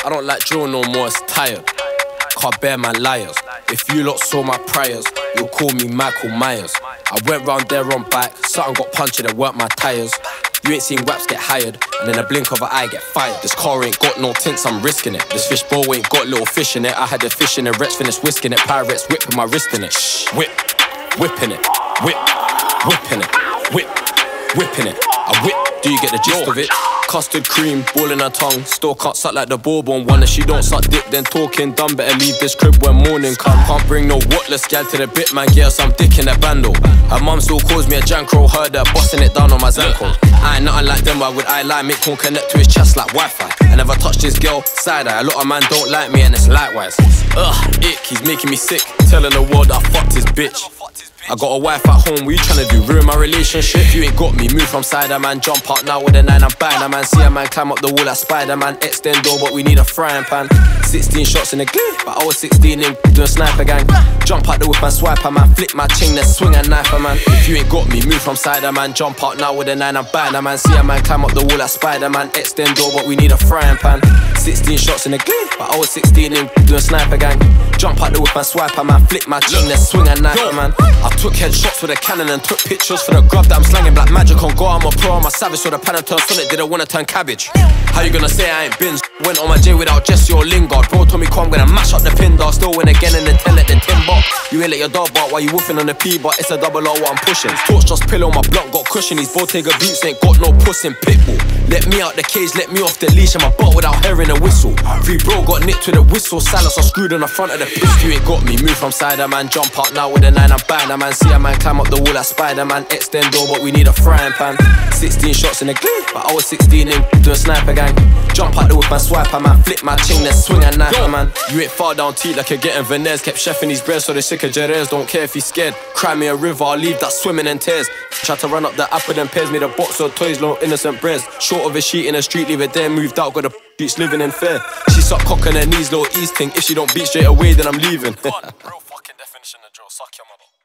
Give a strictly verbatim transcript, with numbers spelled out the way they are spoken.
I don't like drill no more, it's tired. Can't bear my liars. If you lot saw my priors, you'll call me Michael Myers. I went round there on bike, something got punched and it weren't my tyres. You ain't seen waps get hired, and in a blink of an eye get fired. This car ain't got no tints, I'm risking it. This fish bowl ain't got little fish in it. I had a fish in it, Rex finished whisking it. Pirates whipping my wrist in it. Shh, whip, whipping it, whip, whipping it, whip, whipping it. I whip, do you get the gist of it? Custard cream, ball in her tongue. Still can't suck like the bourbon one. If she don't suck dick, then talking dumb. Better leave this crib when morning come. Can't bring no whatless gal to the bit, man. Get her some dick in the bando. Her mum still calls me a jankro. Heard her busting it down on my zanko. I ain't nothing like them, why would I lie? Make corn connect to his chest like Wi-Fi. I never touched this girl, side eye. A lot of man don't like me and it's likewise. Ugh, ick, he's making me sick. Telling the world I fucked his bitch. I got a wife at home, what you tryna do? Ruin my relationship? You ain't got me, move from side a man. Jump out now with a nine, I'm buying a man. See a man climb up the wall like Spider-Man. Extend door, but we need a frying pan. Sixteen shots in the glare, but I was sixteen in doing sniper gang. Jump out the whip and swipe a man. Flick my chain, then swing a knife a man. If you ain't got me, move from side a man. Jump out now with a nine, I'm buying a man. See a man climb up the wall like Spider-Man. Extend door, but we need a frying pan. Sixteen shots in the glare, but I was sixteen in doing sniper gang. Jump out the whip and swipe a man. Flick my chain, then swing a knife a man. I took headshots with a cannon and took pictures for the grub that I'm slanging. Black magic on go, I'm a pro, I'm a savage. So the pan and turn Sonic, didn't wanna turn cabbage. How you gonna say I ain't been? Went on my J without Jesse or Lingard. Bro told me come, I'm gonna mash up the pin dog. Still win again and then tell it the tin box. You ain't let your dog bark while you woofing on the P, but it's a double R what I'm pushing. Torch just pillow, my block got cushion. These Bottega boots ain't got no puss in pitbull. Let me out the cage, let me off the leash, and my butt without hearing a whistle. Free bro got nicked with a whistle, silence I screwed on the front of the piss. You ain't got me, move from side a man. Jump out now with a nine, I'm buying a man. See a man climb up the wall like Spider-Man. Extend door, but we need a frying pan. Sixteen shots in the glare, but I was sixteen in doing sniper gang. Jump out the whip and swipe a man. Flick my chain, then swing a knife a man. You ain't far down teeth like you're getting veneers. Kept chefing these breads so they sick of Jerez. Don't care if he's scared. Cry me a river, I'll leave that swimming in tears. Try to run up the apple and pears. Made a box of toys, no innocent breads. Short of a sheet in the street, leave it there. Moved out, got a beach living in fair. She suck cock on her knees, little east thing. If she don't beat straight away, then I'm leaving. Real fucking definition of drill, suck your mother.